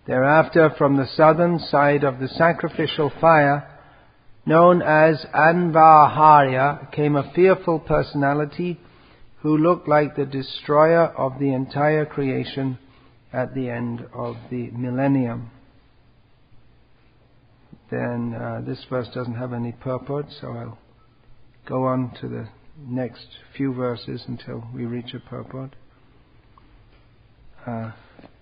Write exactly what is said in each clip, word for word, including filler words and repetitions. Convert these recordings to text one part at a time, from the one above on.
Thereafter, from the southern side of the sacrificial fire, known as Anvaharya, came a fearful personality who looked like the destroyer of the entire creation at the end of the millennium. Then uh, this verse doesn't have any purport, so I'll go on to the next few verses until we reach a purport. Uh,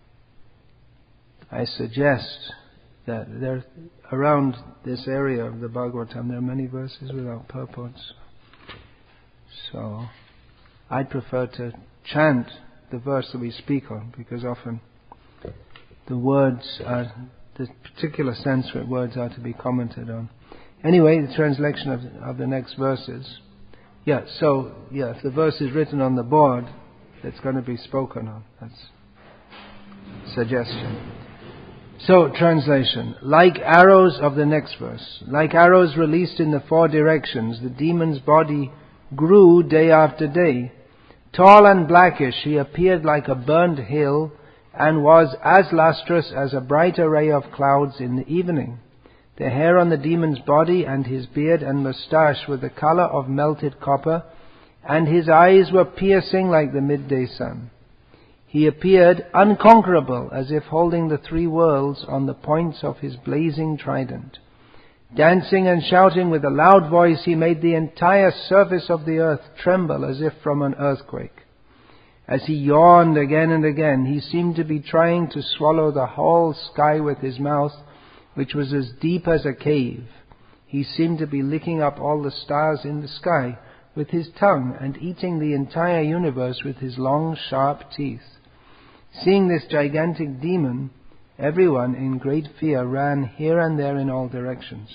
I suggest that there, around this area of the Bhagavatam, there are many verses without purports. So I'd prefer to chant the verse that we speak on, because often the words are, the particular Sanskrit words are to be commented on. Anyway, the translation of, of the next verses. Yeah, so, yeah, if the verse is written on the board, it's going to be spoken on. That's suggestion. So, translation. Like arrows of the next verse. Like arrows released in the four directions, the demon's body grew day after day. Tall and blackish, he appeared like a burnt hill and was as lustrous as a bright array of clouds in the evening. The hair on the demon's body and his beard and moustache were the color of melted copper, and his eyes were piercing like the midday sun. He appeared unconquerable, as if holding the three worlds on the points of his blazing trident. Dancing and shouting with a loud voice, he made the entire surface of the earth tremble as if from an earthquake. As he yawned again and again, he seemed to be trying to swallow the whole sky with his mouth, which was as deep as a cave. He seemed to be licking up all the stars in the sky with his tongue and eating the entire universe with his long, sharp teeth. Seeing this gigantic demon, everyone in great fear ran here and there in all directions.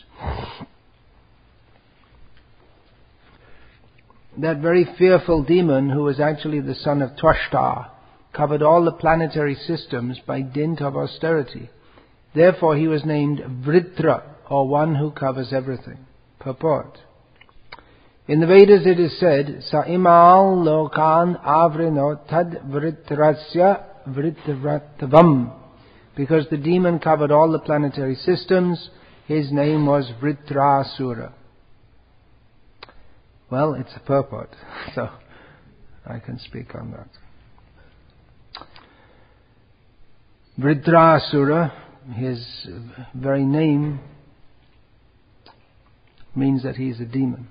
That very fearful demon, who was actually the son of Twashta, covered all the planetary systems by dint of austerity. Therefore he was named Vritra, or one who covers everything. Purport. In the Vedas it is said, Sa imal lokan avrino tad vritrasya vritratavam. Because the demon covered all the planetary systems, his name was Vritrasura. Well, it's a purport, so I can speak on that. Vritrasura, his very name means that he's a demon.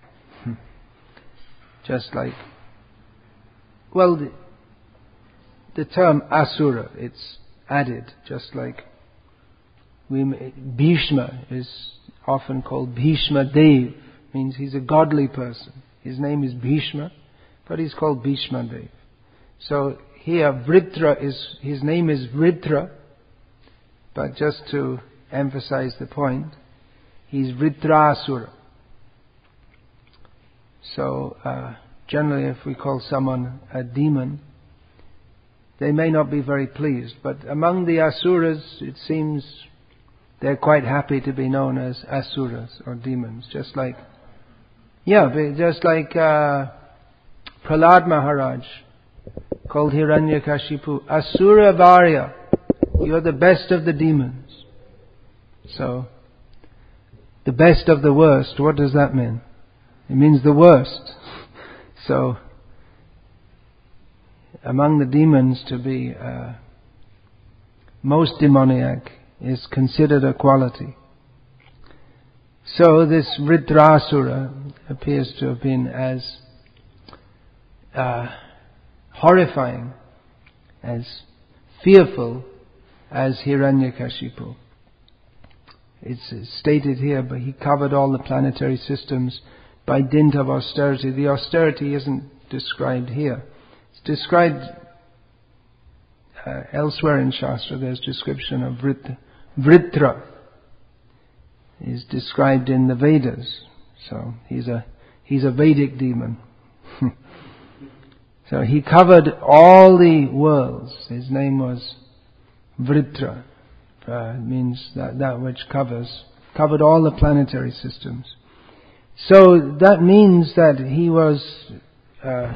Just like, well, the, the term Asura, it's added, just like we, Bhishma is often called Bhishma Dev, means he's a godly person. His name is Bhishma, but he's called Bhishma Dev. So here Vritra is, his name is Vritra, but just to emphasize the point, he's Vritrasura. So uh, generally if we call someone a demon, they may not be very pleased, but among the Asuras, it seems they're quite happy to be known as Asuras or demons. Just like, yeah, just like uh, Prahlad Maharaj called Hiranyakashipu Asura Varya. You're the best of the demons. So, the best of the worst, what does that mean? It means the worst. So, among the demons, to be uh, most demoniac is considered a quality. So this Vritrasura appears to have been as uh, horrifying, as fearful as Hiranyakashipu. It's stated here, but he covered all the planetary systems by dint of austerity. The austerity isn't described here. It's described uh, elsewhere in Shastra. There's description of Vrit, Vritra. Is described in the Vedas. So he's a he's a Vedic demon. So he covered all the worlds. His name was Vritra. Uh, it means that that which covers covered all the planetary systems. So that means that he was uh,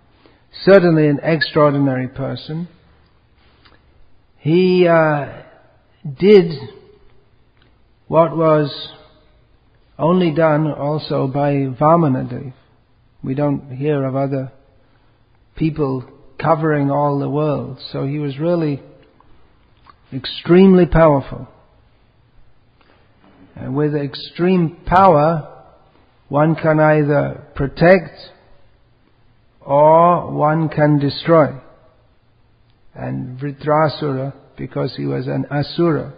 certainly an extraordinary person. He uh, did what was only done also by Vamanadev. We don't hear of other people covering all the world. So he was really extremely powerful. And with extreme power, one can either protect or one can destroy. And Vritrasura, because he was an asura,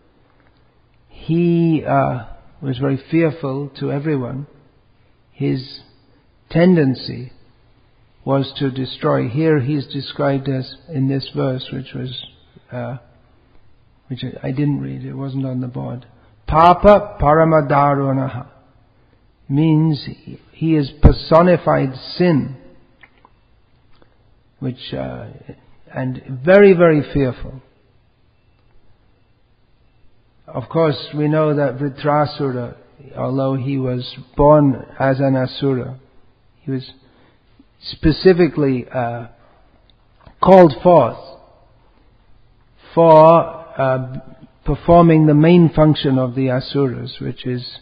he uh, was very fearful to everyone. His tendency was to destroy. Here he's described as, in this verse, which was, uh, which I didn't read, it wasn't on the board. Papa Paramadarunaha means he is personified sin, which, uh, and very, very fearful. Of course, we know that Vritrasura, although he was born as an asura, he was specifically uh, called forth for uh, performing the main function of the asuras, which is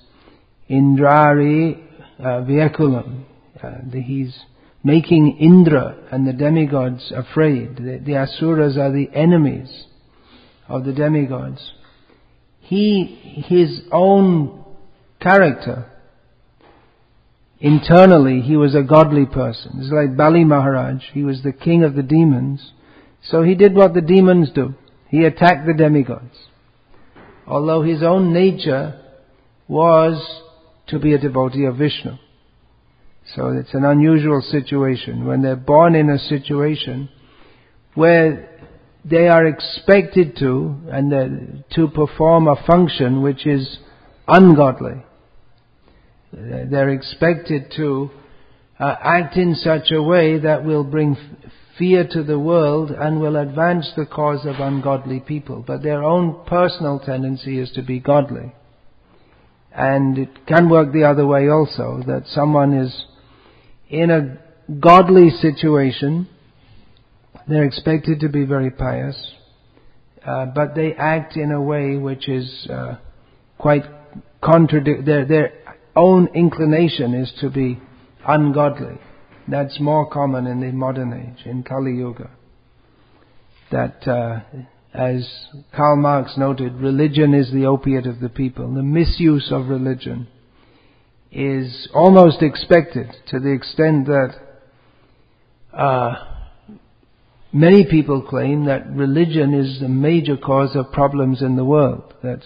Indrari uh, Vyakulam. Uh, the, he's making Indra and the demigods afraid. The, the asuras are the enemies of the demigods. He, his own character, internally he was a godly person. It's like Bali Maharaj, he was the king of the demons. So he did what the demons do. He attacked the demigods. Although his own nature was to be a devotee of Vishnu. So it's an unusual situation when they're born in a situation where they are expected to and to perform a function which is ungodly. They're expected to uh, act in such a way that will bring f- fear to the world and will advance the cause of ungodly people. But their own personal tendency is to be godly. And it can work the other way also, that someone is in a godly situation, they're expected to be very pious, uh, but they act in a way which is uh, quite contradict. Their, their own inclination is to be ungodly. That's more common in the modern age, in Kali Yuga. That, uh, as Karl Marx noted, religion is the opiate of the people. The misuse of religion is almost expected, to the extent that uh, many people claim that religion is the major cause of problems in the world. That's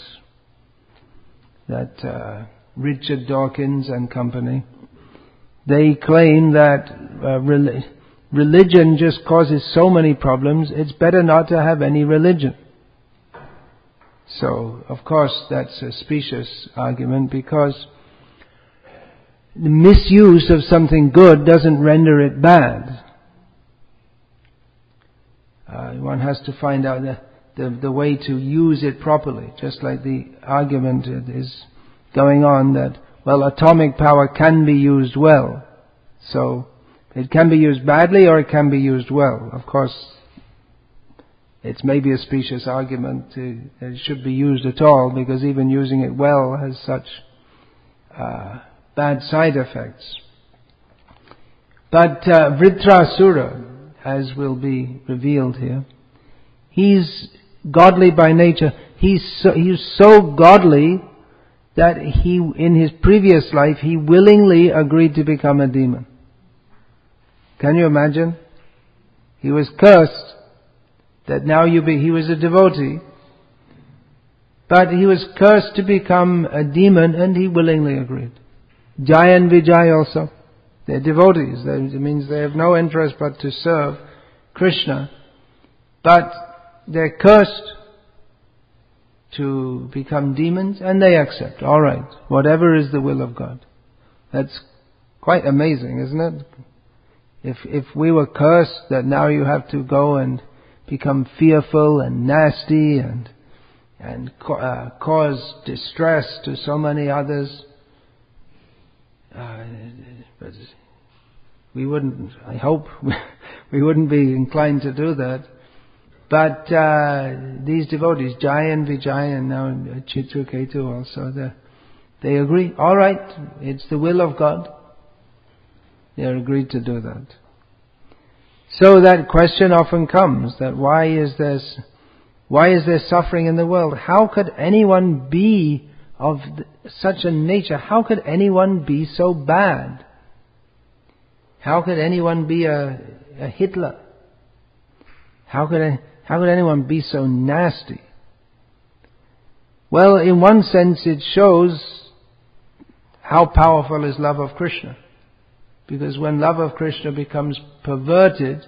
that uh, Richard Dawkins and company. They claim that uh, re- religion just causes so many problems, it's better not to have any religion. So, of course, that's a specious argument, because the misuse of something good doesn't render it bad. Uh, one has to find out the, the, the way to use it properly, just like the argument is going on that, well, atomic power can be used well. So, it can be used badly or it can be used well. Of course, it's maybe a specious argument to, that it should be used at all, because even using it well has such uh, bad side effects. But uh, Vritrasura, as will be revealed here, he's godly by nature. He's so, he's so godly that he, in his previous life, he willingly agreed to become a demon. Can you imagine? He was cursed that now you be, he was a devotee, but he was cursed to become a demon, and he willingly agreed. Jai and Vijay also, they're devotees. That means they have no interest but to serve Krishna, but they're cursed to become demons, and they accept. All right, whatever is the will of God. That's quite amazing, isn't it? If if we were cursed that now you have to go and become fearful and nasty and and uh, cause distress to so many others, uh, but we wouldn't. I hope we wouldn't be inclined to do that. But uh, these devotees, Jaya and Vijaya and now Chitraketu also, the, they agree, all right, it's the will of God. They are agreed to do that. So that question often comes, that why is there, why is there suffering in the world? How could anyone be of such a nature? How could anyone be so bad? How could anyone be a, a Hitler? How could, how could anyone be so nasty? Well, in one sense it shows how powerful is love of Krishna. Because when love of Krishna becomes perverted,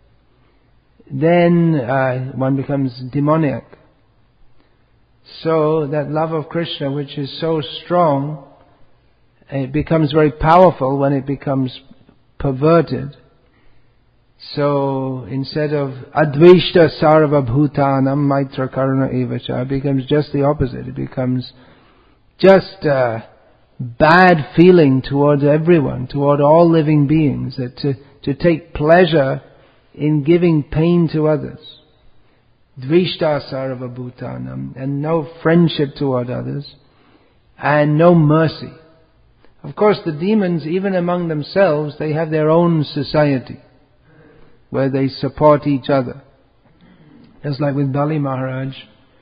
then uh, one becomes demoniac. So that love of Krishna, which is so strong, it becomes very powerful when it becomes perverted. So instead of advishta sarva bhutanam maitra karuna evacha, it becomes just the opposite. It becomes just uh, bad feeling towards everyone, toward all living beings, that to, to take pleasure in giving pain to others. Dvishta sarva bhutanam, and no friendship toward others, and no mercy. Of course, the demons, even among themselves, they have their own society, where they support each other. Just like with Bali Maharaj,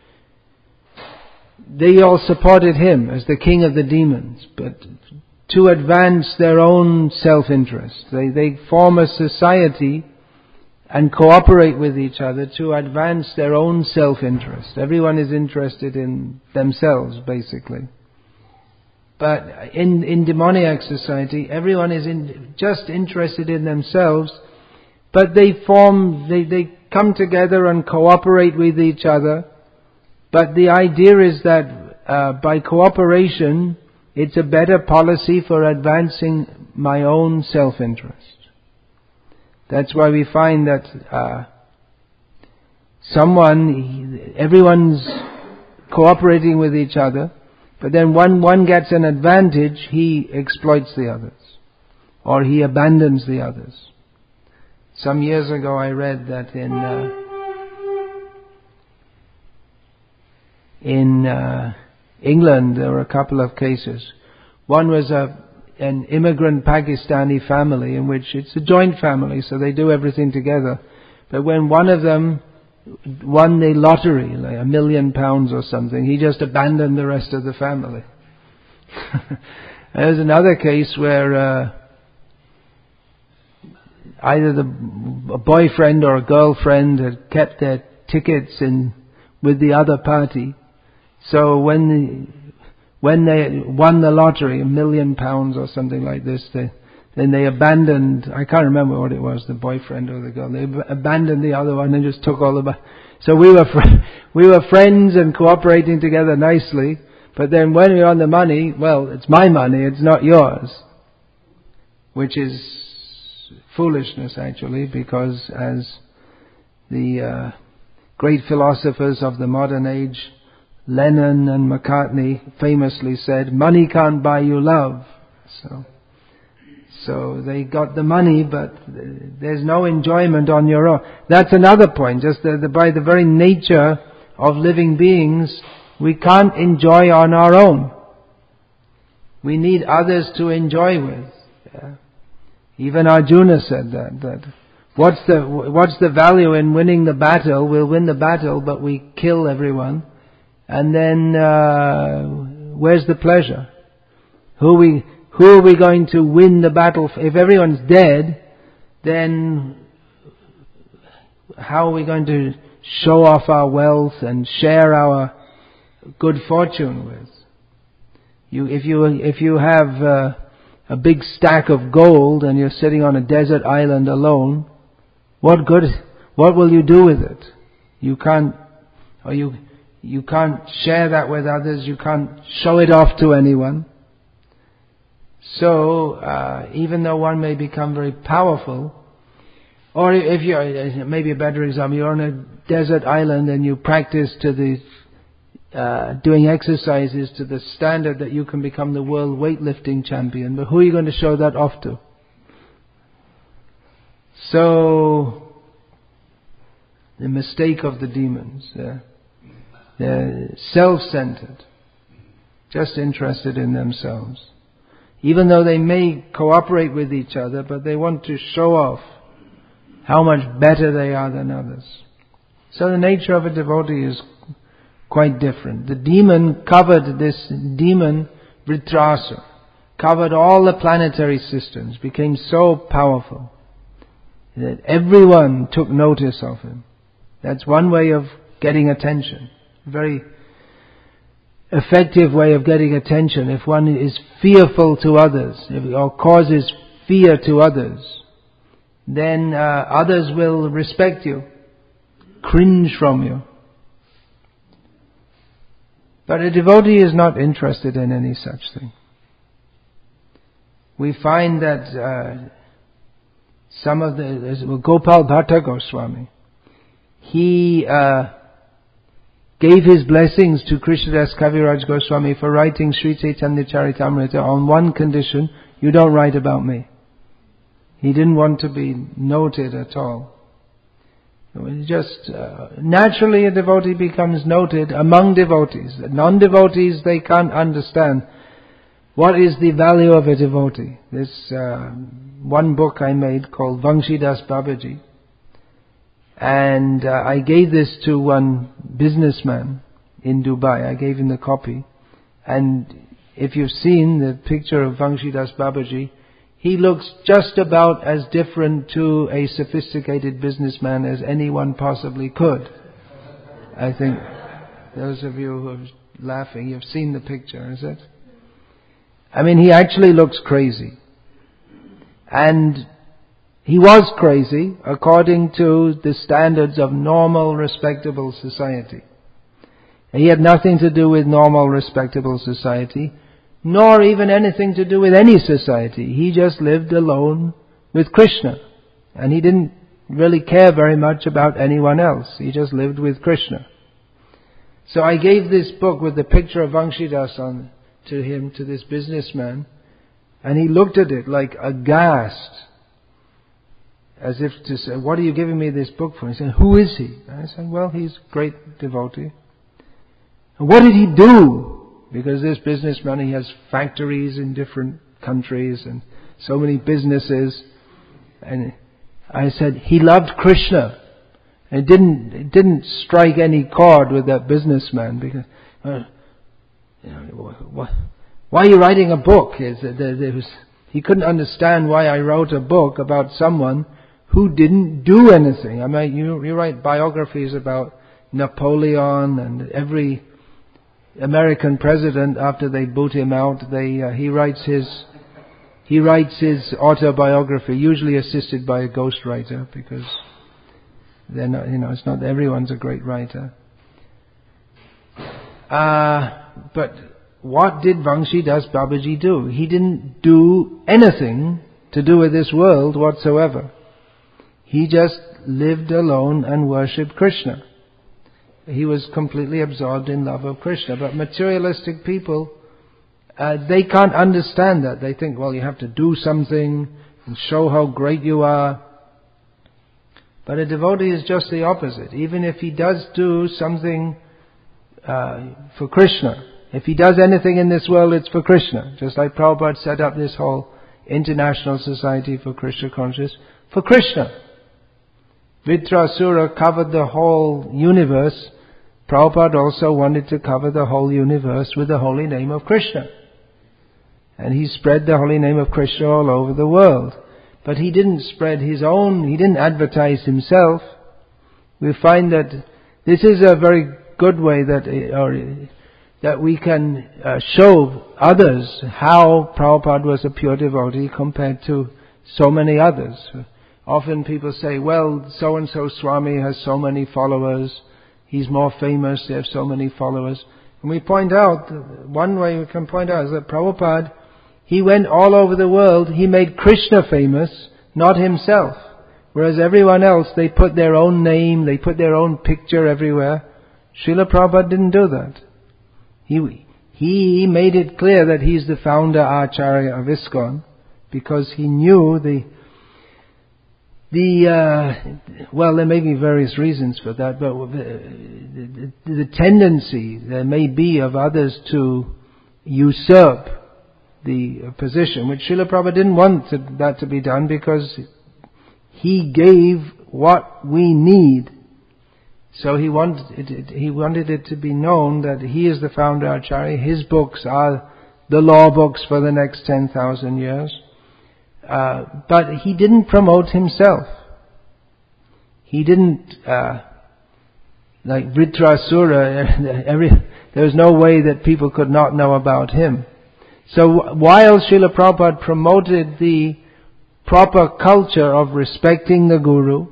they all supported him as the king of the demons, but to advance their own self-interest. They, they form a society and cooperate with each other to advance their own self-interest. Everyone is interested in themselves, basically. But in, in demoniac society, everyone is in, just interested in themselves, but they form, they, they come together and cooperate with each other. But the idea is that uh, by cooperation, it's a better policy for advancing my own self-interest. That's why we find that uh, someone, everyone's cooperating with each other, but then when one gets an advantage, he exploits the others, or he abandons the others. Some years ago I read that in uh, in uh, England there were a couple of cases. One was a an immigrant Pakistani family in which it's a joint family, so they do everything together. But when one of them won the lottery, like a million pounds or something, he just abandoned the rest of the family. There's another case where uh, either the a boyfriend or a girlfriend had kept their tickets in with the other party. So when the When they won the lottery, a million pounds or something like this, they, then they abandoned, I can't remember what it was, the boyfriend or the girl, they ab- abandoned the other one and just took all the money. So we were, fr- we were friends and cooperating together nicely, but then when we won the money, well, it's my money, it's not yours. Which is foolishness actually, because as the uh, great philosophers of the modern age, Lennon and McCartney famously said, money can't buy you love. So, so they got the money, but there's no enjoyment on your own. That's another point. Just the, the, by the very nature of living beings, we can't enjoy on our own. We need others to enjoy with. Yeah. Even Arjuna said that. That what's the what's the value in winning the battle? We'll win the battle, but we kill everyone. And then, uh, where's the pleasure? Who are we, who are we going to win the battle for? If everyone's dead, then how are we going to show off our wealth and share our good fortune with? You, if you, if you have uh, a big stack of gold and you're sitting on a desert island alone, what good, what will you do with it? You can't, or you, You can't share that with others. You can't show it off to anyone. So, uh, even though one may become very powerful, or if you're, maybe a better example, you're on a desert island and you practice to the, uh, doing exercises to the standard that you can become the world weightlifting champion. But who are you going to show that off to? So, the mistake of the demons. They're, they're self-centered, just interested in themselves. Even though they may cooperate with each other, but they want to show off how much better they are than others. So the nature of a devotee is quite different. The demon covered, this demon Vritrasura, covered all the planetary systems, became so powerful that everyone took notice of him. That's one way of getting attention. Very effective way of getting attention. If one is fearful to others, if, or causes fear to others, then uh, others will respect you, cringe from you. But a devotee is not interested in any such thing. We find that uh, some of the, Gopal Bhatta Goswami, he uh, gave his blessings to Krishnadas Kaviraj Goswami for writing Sri Chaitanya Charitamrita on one condition: you don't write about me. He didn't want to be noted at all. Just uh, naturally a devotee becomes noted among devotees. Non-devotees, they can't understand what is the value of a devotee. This uh, one book I made called Vangshidas Babaji, and uh, I gave this to one businessman in Dubai. I gave him the copy, and if you've seen the picture of Vangshidas Babaji, he looks just about as different to a sophisticated businessman as anyone possibly could. I think those of you who are laughing, you've seen the picture, is it? I mean, he actually looks crazy. And he was crazy according to the standards of normal, respectable society. He had nothing to do with normal, respectable society, nor even anything to do with any society. He just lived alone with Krishna. And he didn't really care very much about anyone else. He just lived with Krishna. So I gave this book with the picture of Vangshidas on to him, to this businessman, and he looked at it like aghast, as if to say, what are you giving me this book for? He said, who is he? And I said, well, he's a great devotee. And what did he do? Because this businessman, he has factories in different countries and so many businesses. And I said, he loved Krishna. And it didn't, it didn't strike any chord with that businessman because, uh, you know, what, why are you writing a book? There, there was, he couldn't understand why I wrote a book about someone who didn't do anything. I mean, you, you write biographies about Napoleon and every American president. After they boot him out, they uh, he writes his he writes his autobiography, usually assisted by a ghostwriter, because they're not, you know, it's not everyone's a great writer. Uh, but what did Vangshidas Babaji do? He didn't do anything to do with this world whatsoever. He just lived alone and worshipped Krishna. He was completely absorbed in love of Krishna. But materialistic people, uh, they can't understand that. They think, well, you have to do something and show how great you are. But a devotee is just the opposite. Even if he does do something uh, for Krishna, if he does anything in this world, it's for Krishna. Just like Prabhupada set up this whole International Society for Krishna Consciousness, for Krishna. Vritrasura covered the whole universe. Prabhupada also wanted to cover the whole universe with the holy name of Krishna. And he spread the holy name of Krishna all over the world. But he didn't spread his own, he didn't advertise himself. We find that this is a very good way that or, that we can uh, show others how Prabhupada was a pure devotee compared to so many others. Often people say, well, so-and-so Swami has so many followers, he's more famous, they have so many followers. And we point out, one way we can point out is that Prabhupada, he went all over the world, he made Krishna famous, not himself. Whereas everyone else, they put their own name, they put their own picture everywhere. Srila Prabhupada didn't do that. He, he made it clear that he's the founder Acharya of ISKCON, because he knew the The uh, well, there may be various reasons for that, but the, the, the tendency there may be of others to usurp the position, which Srila Prabhupada didn't want to, that to be done, because he gave what we need. So he wanted it, he wanted it to be known that he is the founder Acharya. His books are the law books for the next ten thousand years. Uh, but he didn't promote himself. He didn't, uh, like Vritrasura, every, there was no way that people could not know about him. So while Srila Prabhupada promoted the proper culture of respecting the Guru,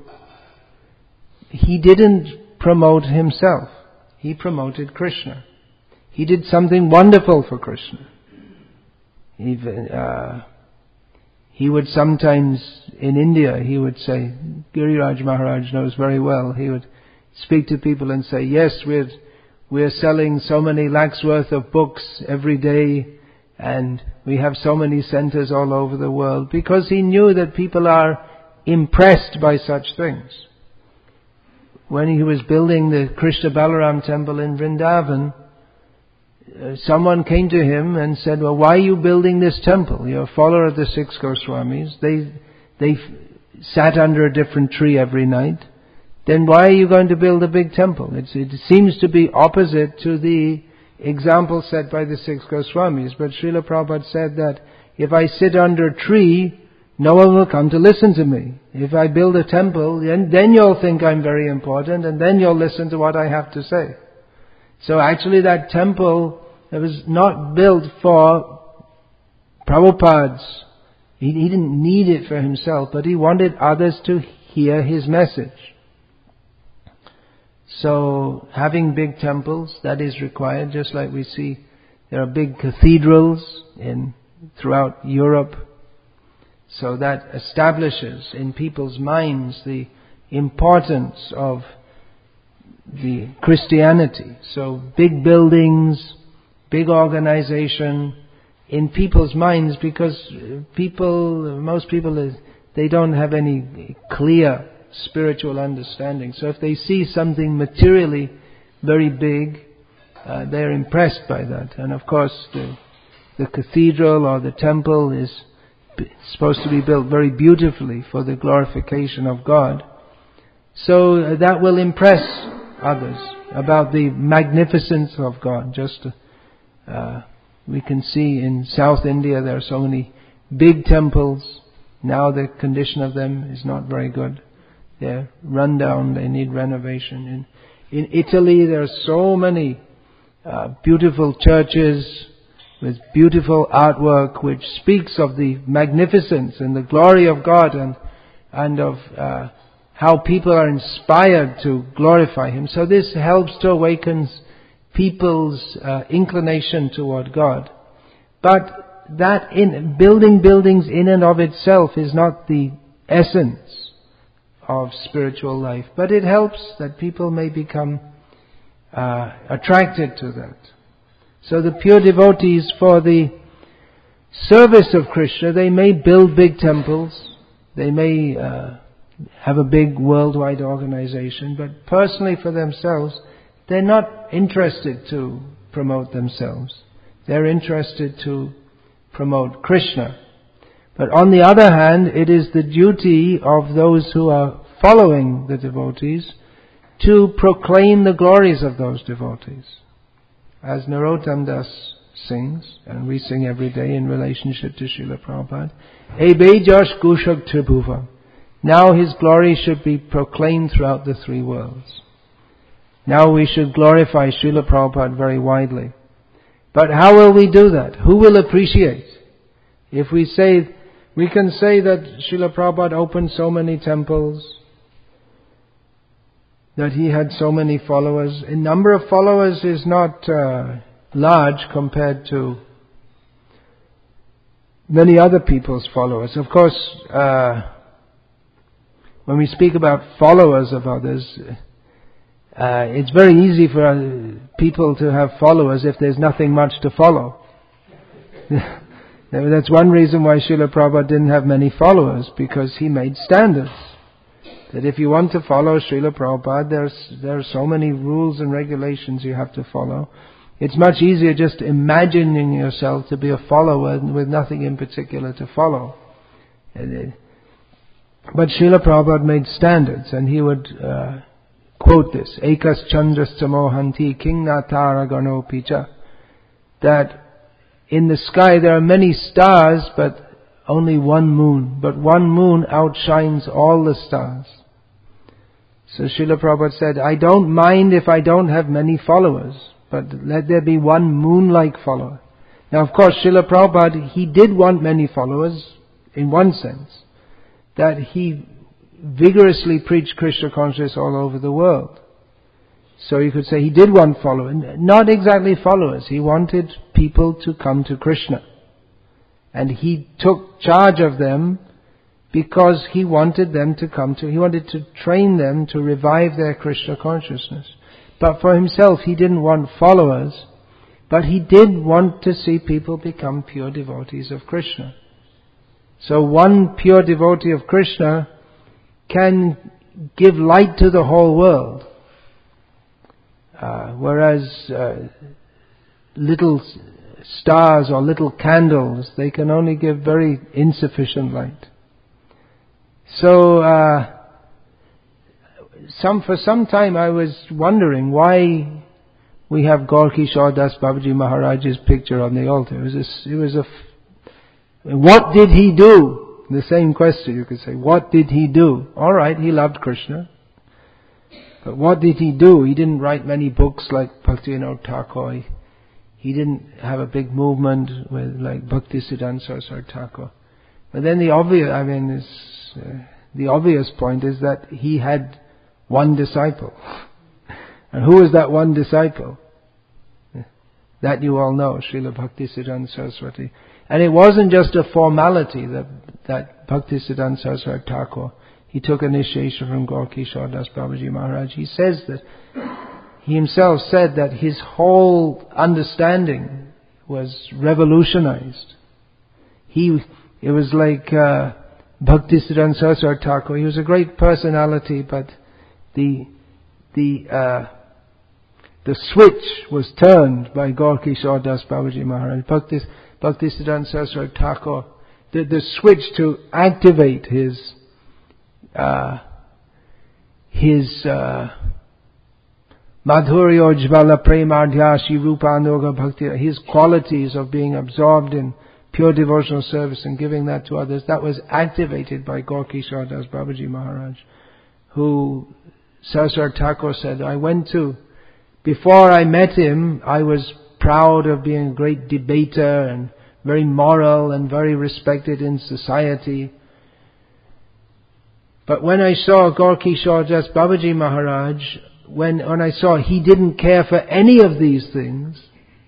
he didn't promote himself. He promoted Krishna. He did something wonderful for Krishna. He, uh, He would sometimes, in India, he would say, Giriraj Maharaj knows very well, he would speak to people and say, yes, we're, we're selling so many lakhs worth of books every day, and we have so many centers all over the world, because he knew that people are impressed by such things. When he was building the Krishna Balaram temple in Vrindavan, Uh, someone came to him and said, well, why are you building this temple? You're a follower of the six Goswamis. They, they f- sat under a different tree every night. Then why are you going to build a big temple? It's, it seems to be opposite to the example set by the six Goswamis. But Srila Prabhupada said that if I sit under a tree, no one will come to listen to me. If I build a temple, then, then you'll think I'm very important, and then you'll listen to what I have to say. So actually that temple, it was not built for Prabhupada's. He, he didn't need it for himself, but he wanted others to hear his message. So having big temples, that is required, just like we see there are big cathedrals in throughout Europe. So that establishes in people's minds the importance of the Christianity. So big buildings, big organization in people's minds, because people, most people, they don't have any clear spiritual understanding. So if they see something materially very big, uh, they're impressed by that. And of course the, the cathedral or the temple is supposed to be built very beautifully for the glorification of God. So uh, that will impress others about the magnificence of God. Just uh, we can see in South India there are so many big temples. Now the condition of them is not very good. They're run down, they need renovation. In, in Italy there are so many uh, beautiful churches with beautiful artwork which speaks of the magnificence and the glory of God, and, and of uh, how people are inspired to glorify Him. So this helps to awaken people's uh, inclination toward God. But that in building buildings in and of itself is not the essence of spiritual life. But it helps that people may become uh, attracted to that. So the pure devotees, for the service of Krishna, they may build big temples, they may uh, have a big worldwide organization, but personally for themselves, they're not interested to promote themselves. They're interested to promote Krishna. But on the other hand, it is the duty of those who are following the devotees to proclaim the glories of those devotees. As Narottam Das sings, and we sing every day in relationship to Srila Prabhupada, Ebe Jash Gushak Tribhuva. Now His glory should be proclaimed throughout the three worlds. Now we should glorify Srila Prabhupada very widely. But how will we do that? Who will appreciate? If we say, we can say that Srila Prabhupada opened so many temples, that he had so many followers. A number of followers is not uh, large compared to many other people's followers. Of course, uh, when we speak about followers of others, uh, it's very easy for uh, people to have followers if there's nothing much to follow. That's one reason why Srila Prabhupada didn't have many followers, because he made standards. that if you want to follow Srila Prabhupada, there's, there are so many rules and regulations you have to follow. It's much easier just imagining yourself to be a follower with nothing in particular to follow. But Srila Prabhupada made standards, and he would uh, quote this, Ekas Chandras Samohanti King Natara Gano Picha, that in the sky there are many stars, but only one moon. But one moon outshines all the stars. So Srila Prabhupada said, I don't mind if I don't have many followers, but let there be one moon-like follower. Now of course Srila Prabhupada, he did want many followers in one sense, that he vigorously preached Krishna consciousness all over the world. So you could say he did want followers. Not exactly followers. He wanted people to come to Krishna. And he took charge of them because he wanted them to come to, he wanted to train them to revive their Krishna consciousness. But for himself, he didn't want followers, but he did want to see people become pure devotees of Krishna. So one pure devotee of Krishna can give light to the whole world. Uh, whereas uh, little stars or little candles, they can only give very insufficient light. So uh, some for some time I was wondering why we have Gaurkishore Das Babaji Maharaj's picture on the altar. It was a, it was a what did he do? The same question you could say. What did he do? All right, he loved Krishna. But what did he do? He didn't write many books like Bhaktivinoda Thakur. He didn't have a big movement with like Bhaktisiddhanta Saraswati Thakur. But then the obvious, I mean, is, uh, the obvious point is that he had one disciple. And who is that one disciple? That you all know, Srila Bhaktisiddhanta Saraswati. And it wasn't just a formality that, that Bhaktisiddhanta Saraswati Thakur, he took initiation from Gaurkishore Das Babaji Maharaj. He says that, he himself said that his whole understanding was revolutionized. He, it was like uh, Bhaktisiddhanta Saraswati Thakur. He was a great personality, but the the uh, the switch was turned by Gaurkishore Das Babaji Maharaj. Bhaktis, Bhaktisiddhanta Saraswati Thakur, the, the switch to activate his uh, his uh, Madhurya Jvala Premadhya Shri Rupanuga Bhakti, his qualities of being absorbed in pure devotional service and giving that to others, that was activated by Gaurkishore Das Babaji Maharaj, who Saraswati Thakur said, I went to, before I met him, I was proud of being a great debater and very moral and very respected in society. But when I saw Gaurkishore Das Babaji Maharaj, when, when I saw he didn't care for any of these things,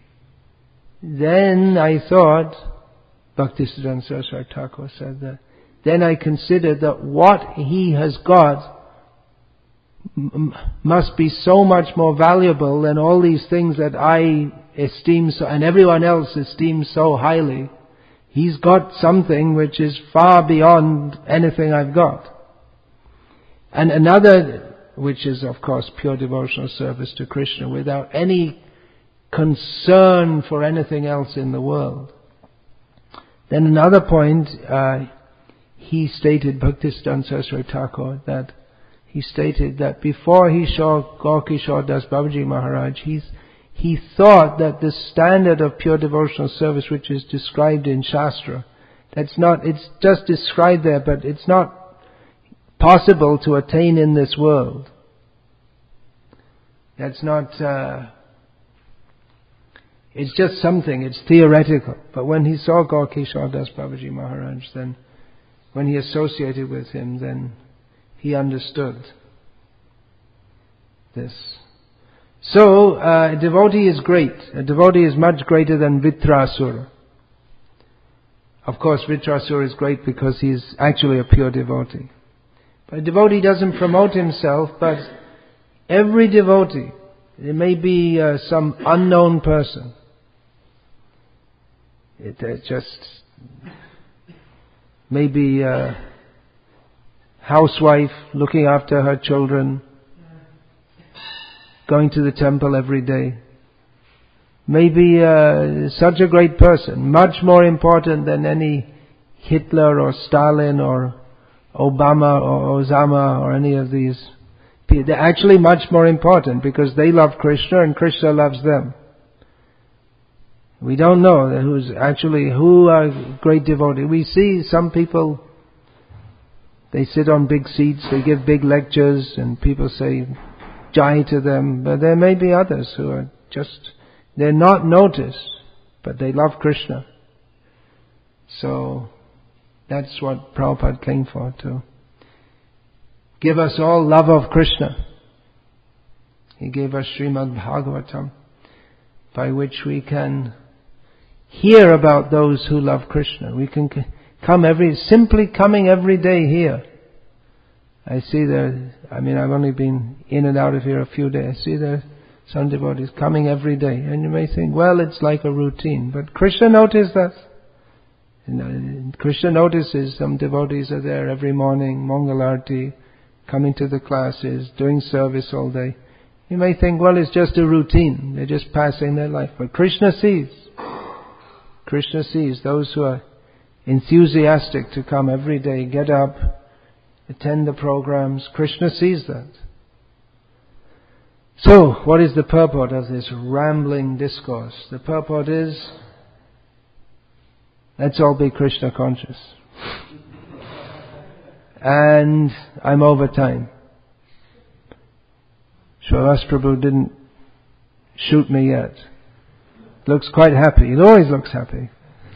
then I thought, Bhaktisiddhanta Saraswati Thakur said that, then I considered that what he has got m- must be so much more valuable than all these things that I esteem so, and everyone else esteems so highly. He's got something which is far beyond anything I've got. And another, which is of course pure devotional service to Krishna without any concern for anything else in the world. Then another point, uh, he stated, Bhaktisiddhanta Saraswati Thakur, that he stated that before he saw Gaurkishore Das Babaji Maharaj, he's, he thought that the standard of pure devotional service which is described in Shastra, that's not, it's just described there, but it's not possible to attain in this world. That's not, uh, it's just something, it's theoretical. But when he saw Gaurkishore Das Babaji Maharaj, then when he associated with him, then he understood this. So, uh, a devotee is great. A devotee is much greater than Vitrasura. Of course, Vitrasura is great because he's actually a pure devotee. But a devotee doesn't promote himself, but every devotee, it may be uh, some unknown person. It uh, just maybe uh, housewife looking after her children, going to the temple every day. Maybe uh, such a great person, much more important than any Hitler or Stalin or Obama or Osama or any of these. They're actually much more important because they love Krishna and Krishna loves them. We don't know who's actually, who are great devotees. We see some people, they sit on big seats, they give big lectures and people say Jai to them, but there may be others who are just, they're not noticed, but they love Krishna. So, that's what Prabhupada came for, to give us all love of Krishna. He gave us Srimad Bhagavatam, by which we can hear about those who love Krishna. We can come every, simply coming every day here. I see there, I mean I've only been in and out of here a few days. I see there some devotees coming every day. And you may think, well, it's like a routine. But Krishna noticed that. You know, Krishna notices some devotees are there every morning, Mangalarti, coming to the classes, doing service all day. You may think, well, it's just a routine. They're just passing their life. But Krishna sees. Krishna sees those who are enthusiastic to come every day, get up, attend the programs. Krishna sees that. So, what is the purport of this rambling discourse? The purport is, let's all be Krishna conscious. And I'm over time. Srivas Prabhu didn't shoot me yet. Looks quite happy. He always looks happy.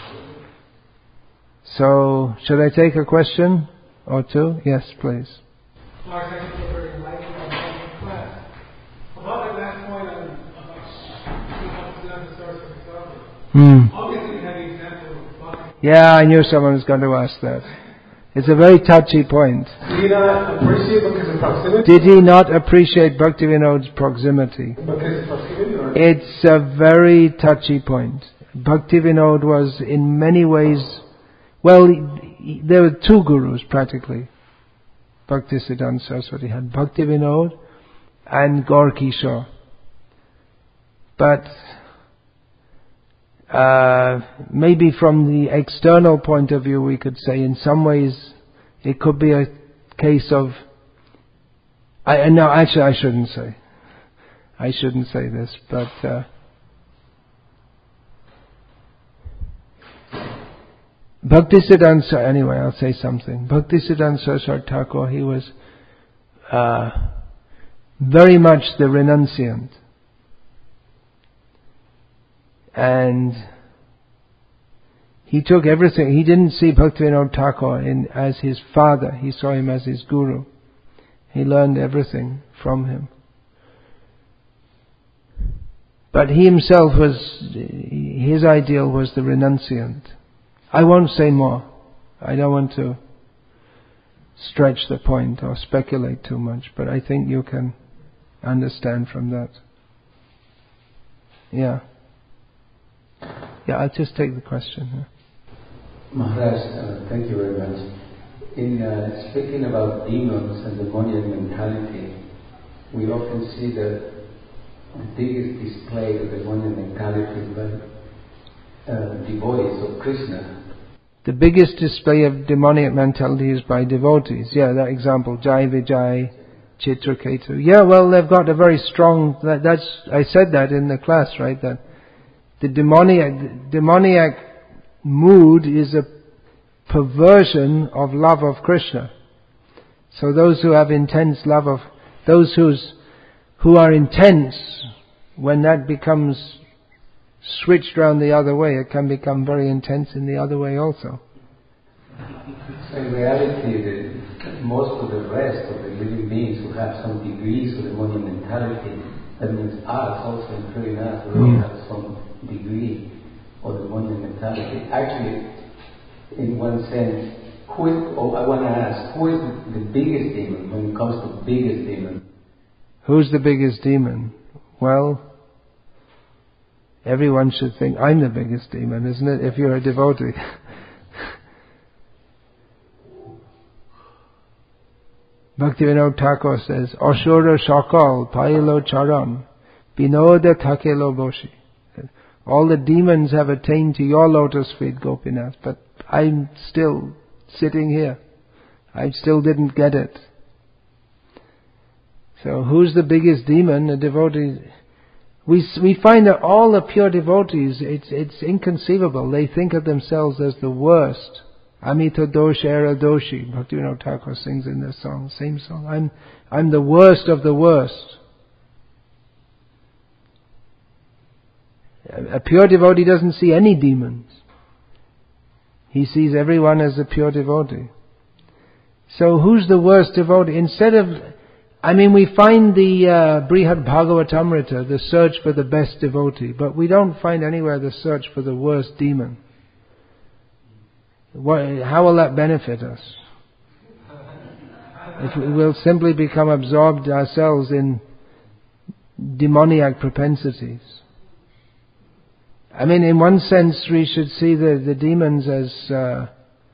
So, should I take a question or two? Yes, please. Mark, thank you for very enlightening and class. About that point on the source of discovery. Hmm. Obviously, you have the example of Bhakti. Yeah, I knew someone was going to ask that. It's a very touchy point. Did he not appreciate because of proximity? Did he not appreciate Bhaktivinoda's proximity? Because of proximity? Or? It's a very touchy point. Bhaktivinoda was in many ways, well, there were two gurus practically. Bhaktisiddhanta Saraswati had Bhaktivinoda and Gaur Kishore. But uh, maybe from the external point of view we could say in some ways it could be a case of, I no actually I shouldn't say. I shouldn't say this, but uh, Bhaktisiddhanta, anyway, I'll say something. Bhaktisiddhanta Saraswati Thakur, he was uh, very much the renunciant. And he took everything. He didn't see Bhaktivinoda Thakur in, as his father. He saw him as his guru. He learned everything from him. But he himself was, his ideal was the renunciant. I won't say more. I don't want to stretch the point or speculate too much, but I think you can understand from that. Yeah. Yeah, I'll just take the question. Yeah. Maharaj, uh, thank you very much. In uh, speaking about demons and demoniac mentality, we often see the, the biggest display of demoniac mentality by uh, devotees of Krishna. The biggest display of demoniac mentality is by devotees. Yeah, that example, Jai Vijay, Chitraketu. Yeah, well, they've got a very strong, that, that's, I said that in the class, right, that the demoniac, demoniac mood is a perversion of love of Krishna. So those who have intense love of, those who's, who are intense, when that becomes switched round the other way, it can become very intense in the other way also. So in reality, the, most of the rest of the living beings who have some degrees of demoniac mentality, that means us also, including us, we all mm. have some degree of demoniac mentality. Actually, in one sense, who is, oh, I want to ask, who is the biggest demon when it comes to biggest demon? Who's the biggest demon? Well, everyone should think, I'm the biggest demon, isn't it, if you're a devotee? Bhaktivinoda Thakur says, Ashura Shakal Pailo Charan Binoda Thakelo Boshi. All the demons have attained to your lotus feet, Gopinath, but I'm still sitting here. I still didn't get it. So who's the biggest demon? A devotee. We we find that all the pure devotees, it's it's inconceivable. They think of themselves as the worst. Amita Dosh Era Doshi. Bhaktivinoda Thakur sings in this song, same song. I'm I'm the worst of the worst. A pure devotee doesn't see any demons. He sees everyone as a pure devotee. So who's the worst devotee? Instead of, I mean, we find the uh, Brihad Bhagavatamrita, the search for the best devotee, but we don't find anywhere the search for the worst demon. What, how will that benefit us? If we will simply become absorbed ourselves in demoniac propensities. I mean, in one sense, we should see the, the demons as uh,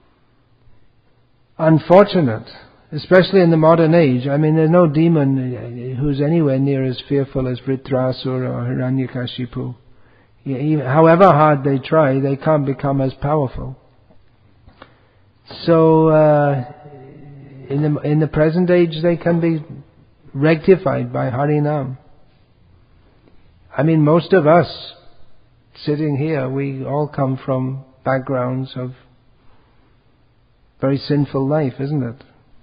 unfortunate, especially in the modern age. I mean, there's no demon who's anywhere near as fearful as Vritrasura or Hiranyakashipu. Even, however hard they try, they can't become as powerful. So, uh, in the in the present age, they can be rectified by Harinam. I mean, most of us sitting here, we all come from backgrounds of very sinful life, isn't it?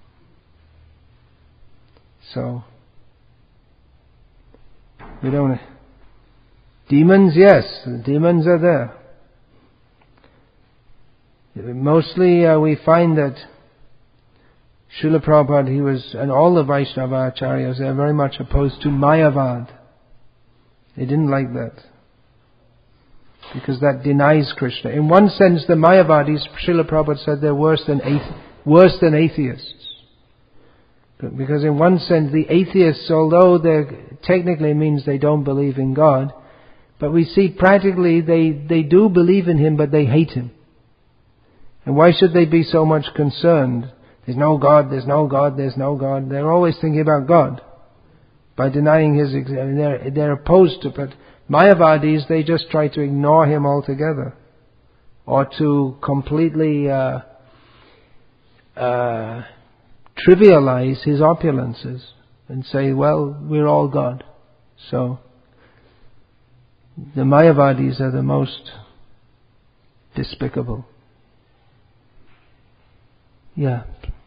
So, we don't... Demons, yes, the demons are there. Mostly uh, we find that Srila Prabhupada, he was, and all the Vaishnava Acharyas, they are very much opposed to Mayavad. They didn't like that, because that denies Krishna. In one sense, the Mayavadis, Srila Prabhupada said, they're worse than athe- worse than atheists. Because in one sense, the atheists, although they technically means they don't believe in God, but we see practically they, they do believe in Him, but they hate Him. And why should they be so much concerned? There's no God, there's no God, there's no God. They're always thinking about God by denying His existence. They're, they're opposed to it. Mayavadis, they just try to ignore Him altogether, or to completely uh, uh, trivialize His opulences and say, well, we're all God. So, the Mayavadis are the most despicable. Yeah.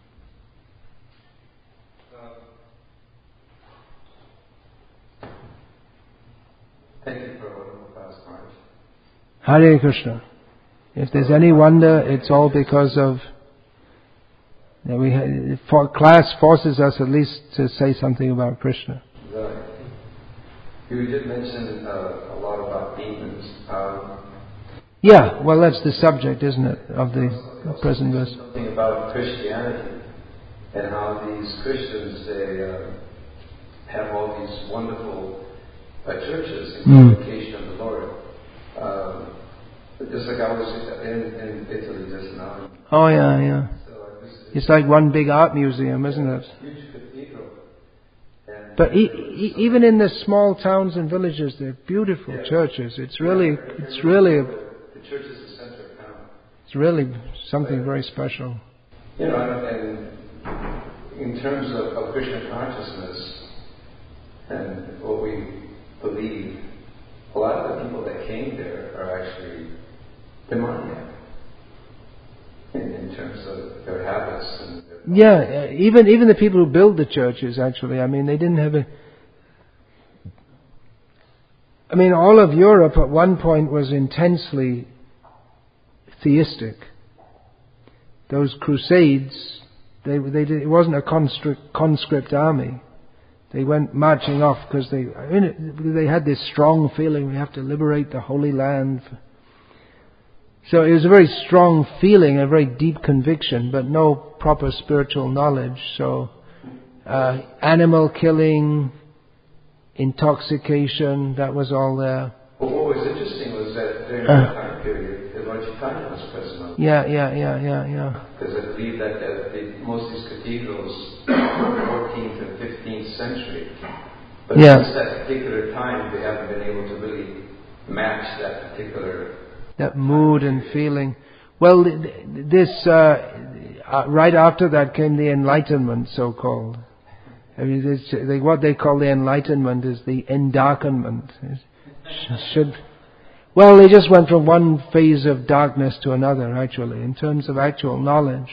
Thank you for a wonderful past Maharaj. Hare Krishna. If there's any wonder, it's all because of that we ha- for class forces us at least to say something about Krishna. Right. You did mention uh, a lot about demons. Um, Yeah, well, that's the subject, isn't it, of the present verse? Something about Christianity and how these Christians, they uh, have all these wonderful uh, churches in Mm. glorification of the Lord. Um, just like I was in, in Italy just now. Oh, yeah, yeah. So I visited It's like one big art museum, isn't it? huge cathedral. And But e- e- even in the small towns and villages, they're beautiful Yeah. churches. It's really, it's really, the church is the center of town. it's really something very special. You know, and in terms of, of Krishna consciousness and what we believe, a lot of the people that came there are actually demoniac in, in terms of their habits and their Yeah, uh, even even the people who build the churches, actually, I mean, they didn't have a... I mean, all of Europe at one point was intensely theistic. Those crusades, they they did, it wasn't a conscript, conscript army. They went marching off because they I mean, they had this strong feeling we have to liberate the Holy Land. So it was a very strong feeling, a very deep conviction, but no proper spiritual knowledge. So uh, animal killing, intoxication, that was all there. But what was interesting was that during Uh. that time time period, the Lord Chaitanya was present on. Yeah, yeah, yeah, yeah, yeah. Because I believe that uh, the, most of these cathedrals were fourteenth and fifteenth century. But yeah. since that particular time, they haven't been able to really match that particular... That mood and feeling. Well, this, uh, right after that came the Enlightenment, so-called. I mean, this, they, what they call the Enlightenment is the endarkenment. It should... Well, they just went from one phase of darkness to another, actually, in terms of actual knowledge.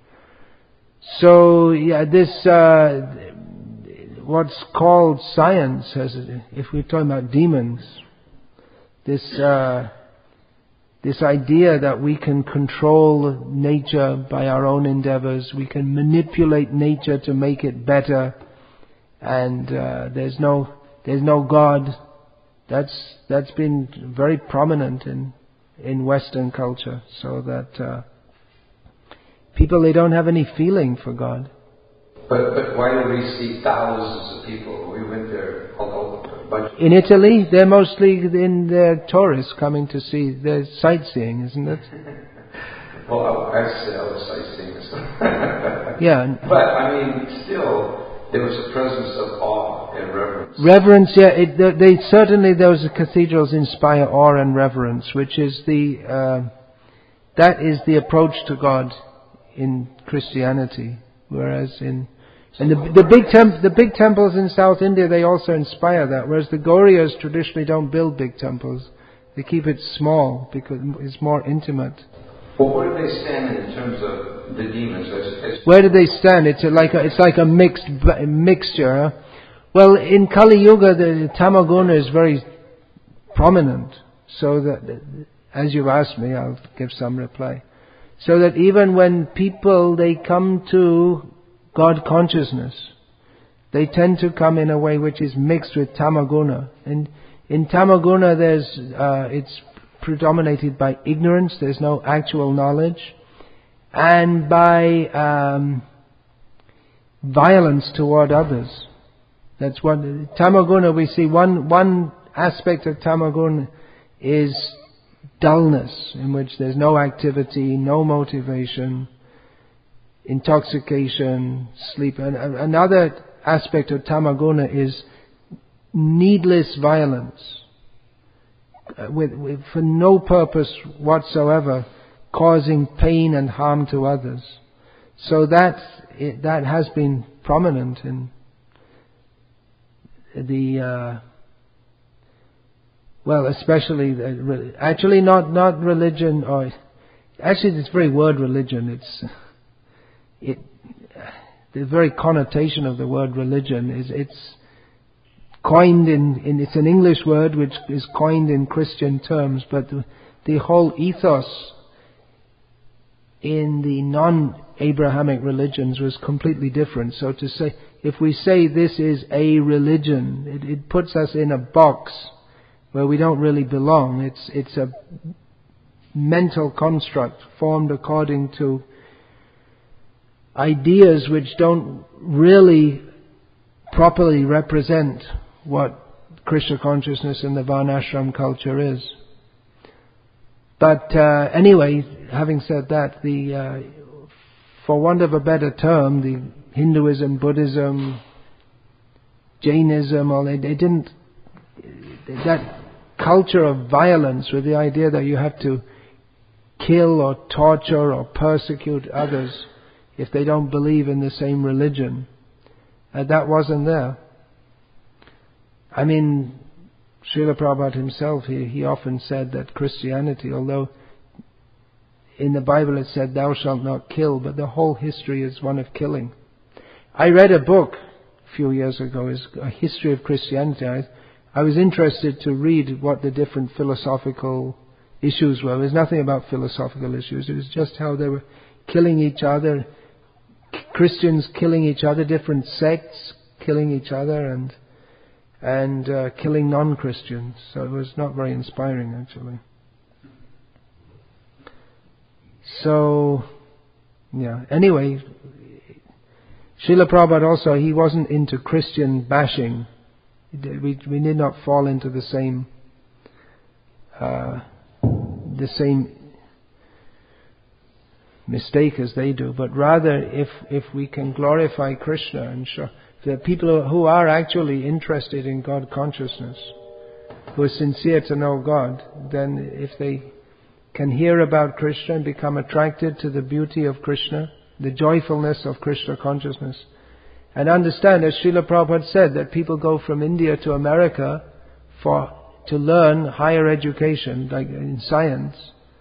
So, yeah, this, uh, what's called science, has, if we're talking about demons, this, uh, this idea that we can control nature by our own endeavors, we can manipulate nature to make it better, and, uh, there's no, there's no God. That's that's been very prominent in in Western culture, so that uh, people, they don't have any feeling for God. But but why do we see thousands of people? We went there all over a bunch. In Italy, they're mostly in their tourists coming to see. They're sightseeing, isn't it? Well, I, I said I was sightseeing as well. Yeah. But I mean, still, there was a presence of awe and reverence. Reverence, yeah. It, they, they certainly, those cathedrals inspire awe and reverence, which is the uh, that is the approach to God in Christianity. Whereas in and the the big temp, the big temples in South India, they also inspire that. Whereas the Gauryas traditionally don't build big temples; they keep it small because it's more intimate. Well, where do they stand in terms of the demons? As, as Where do they stand? It's a, like a, it's like a mixed a mixture. Well, in Kali Yuga, the Tamaguna is very prominent. So that, as you've asked me, I'll give some reply. So that even when people, they come to God consciousness, they tend to come in a way which is mixed with Tamaguna. And in Tamaguna, there's uh, it's predominated by ignorance. There's no actual knowledge, and by um, violence toward others. That's what Tamaguna, we see one one aspect of Tamaguna is dullness, in which there's no activity, no motivation, intoxication, sleep. And another aspect of Tamaguna is needless violence, with, with for no purpose whatsoever, causing pain and harm to others. So that it, that has been prominent in the uh, well, especially the, actually not not religion, or actually this very word religion. It's it the very connotation of the word religion is it's coined in, in it's an English word which is coined in Christian terms, but the, the whole ethos in the non-Abrahamic religions was completely different. So to say, if we say this is a religion, it, it puts us in a box where we don't really belong. It's it's a mental construct formed according to ideas which don't really properly represent what Krishna consciousness and the Varnashram culture is. But uh, anyway, having said that, the uh, for want of a better term, the Hinduism, Buddhism, Jainism, all they, they didn't that culture of violence with the idea that you have to kill or torture or persecute others if they don't believe in the same religion. Uh, that wasn't there. I mean, Srila Prabhupada himself, he, he often said that Christianity, although in the Bible it said, thou shalt not kill, but the whole history is one of killing. I read a book a few years ago, is a history of Christianity. I, I was interested to read what the different philosophical issues were. There was nothing about philosophical issues. It was just how they were killing each other, Christians killing each other, different sects killing each other, and and uh, killing non-Christians. So it was not very inspiring, actually. So, yeah. Anyway, Srila Prabhupada also, he wasn't into Christian bashing. We we need not fall into the same uh, the same mistake as they do, but rather if if we can glorify Krishna and show the people who are actually interested in God consciousness, who are sincere to know God, then if they can hear about Krishna and become attracted to the beauty of Krishna, the joyfulness of Krishna consciousness, and understand, as Srila Prabhupada said, that people go from India to America for to learn higher education, like in science,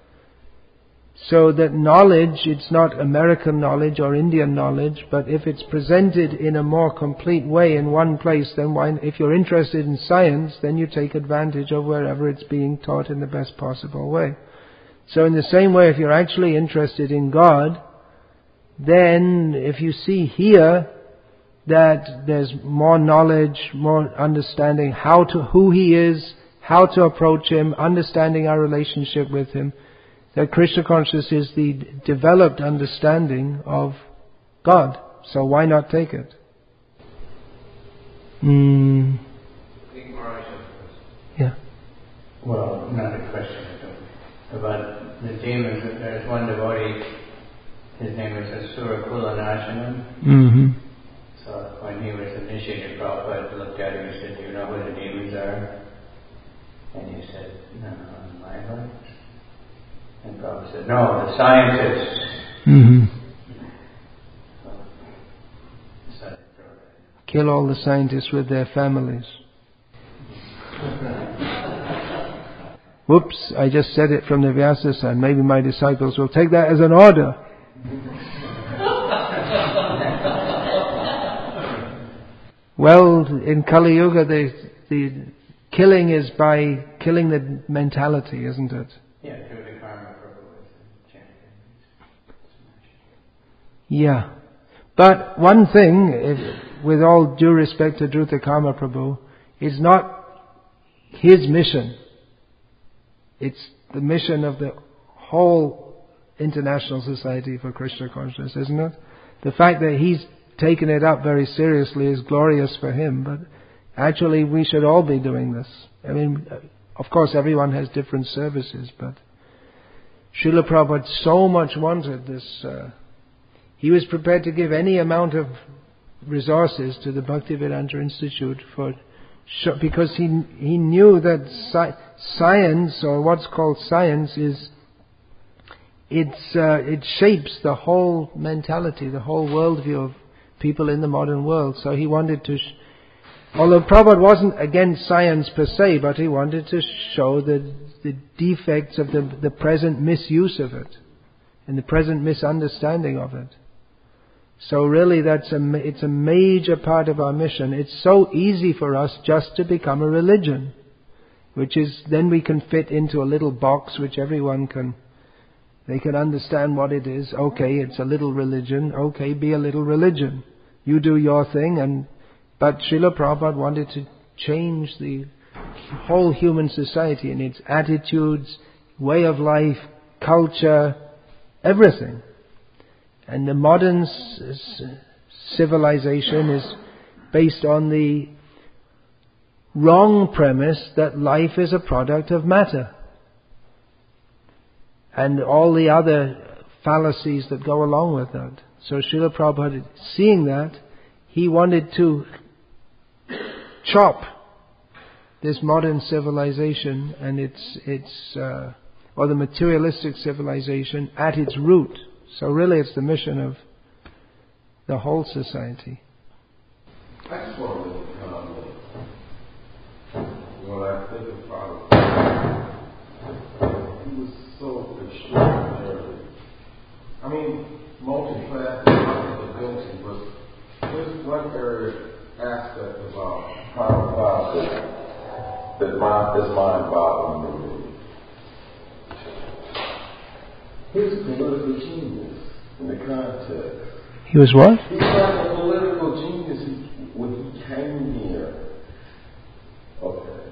so that knowledge, it's not American knowledge or Indian knowledge, but if it's presented in a more complete way in one place, then why, if you're interested in science, then you take advantage of wherever it's being taught in the best possible way. So in the same way, if you're actually interested in God, then if you see here that there's more knowledge, more understanding how to, who He is, how to approach Him, understanding our relationship with Him, that Krishna consciousness is the developed understanding of God. So why not take it? Mm. Yeah. Well, not a question about the demons. There's one devotee, his name is Asura Kulanashanam. Mm-hmm. So when he was initiated, Prabhupada looked at him and said, "Do you know who the demons are?" And he said, "No, in my life." And Prabhupada said, "No, the scientists." Mm-hmm. So, kill all the scientists with their families. Whoops, I just said it from the Vyasa side. Maybe my disciples will take that as an order. Well, in Kali Yuga, the, the killing is by killing the mentality, isn't it? Yeah, through the karma Prabhu chanting. Yeah. But one thing, if, with all due respect to Dhruta Karma Prabhu, is not his mission. It's the mission of the whole International Society for Krishna Consciousness, isn't it? The fact that he's taken it up very seriously is glorious for him, but actually we should all be doing this. I mean, of course everyone has different services, but Srila Prabhupada so much wanted this. Uh, he was prepared to give any amount of resources to the Bhaktivedanta Institute for because he he knew that sci- science, or what's called science, is it's uh, it shapes the whole mentality, the whole worldview of people in the modern world. So he wanted to, sh- although Prabhupada wasn't against science per se, but he wanted to show the the defects of the the present misuse of it and the present misunderstanding of it. So really that's a, it's a major part of our mission. It's so easy for us just to become a religion, which is, then we can fit into a little box which everyone can, they can understand what it is. Okay, it's a little religion. Okay, be a little religion. You do your thing. And but Srila Prabhupada wanted to change the whole human society in its attitudes, way of life, culture, everything. And the modern civilization is based on the wrong premise that life is a product of matter. And all the other fallacies that go along with that. So Srila Prabhupada, seeing that, he wanted to chop this modern civilization and its, its uh, or the materialistic civilization at its root. So really it's the mission of the whole society. I just want to make a comment. When I think about it, he was so extraordinary. I mean, multi-faceted ability, but there's one area, aspect about Prabhupada that mind, that's mind-boggling to me. He was a political genius in the context. He was what? He was like a political genius when he came here. Okay.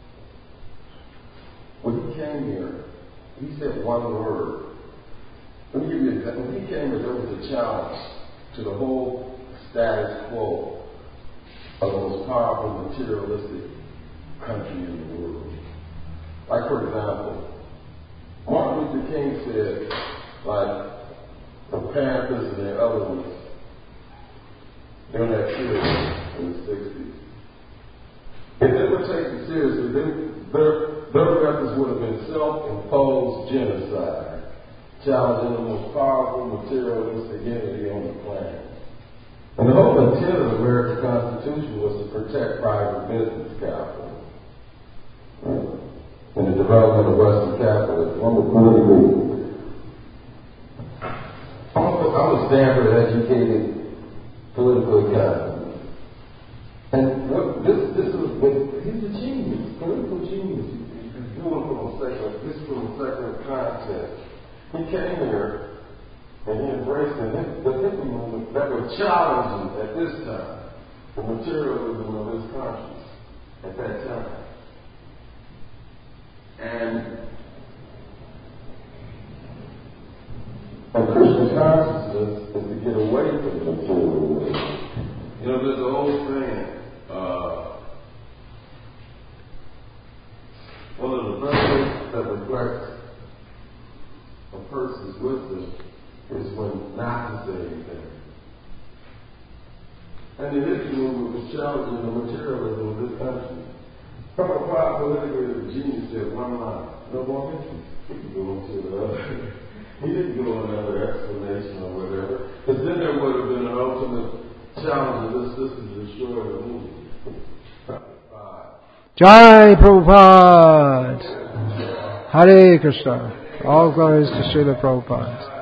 When he came here, he said one word. Let me give you an example. When he came here, there was a challenge to the whole status quo of the most powerful materialistic country in the world. Like, for example, Luther King said, like the Panthers and the other ones during that period in the sixties. If they were taken seriously, they, their, their methods would have been self-imposed genocide, challenging the most powerful materialistic entity on the planet. And the whole intent of the American Constitution was to protect private business capital. In the development of Western capitalism. I'm a I'm a Stanford-educated political economist. And look, this, this is, he's a genius, political genius. He's doing from a secular, this from a secular context. He came here and he embraced the, the hippie movement that were challenging at this time the materialism of his conscience at that time. And, and Christian consciousness is to get away from the materialism. You know, there's an old saying, uh, one of the best things that reflects a person's wisdom is when not to say anything. And the hippie movement was challenging the materialism of this country. Prabhupada politically as a genius said one line, no more history. He could go into the other. He didn't go another explanation or whatever, because then there would have been an ultimate challenge of this system to destroy the movement. Jai Prabhupada! Hare Krishna! All glories to Srila Prabhupada.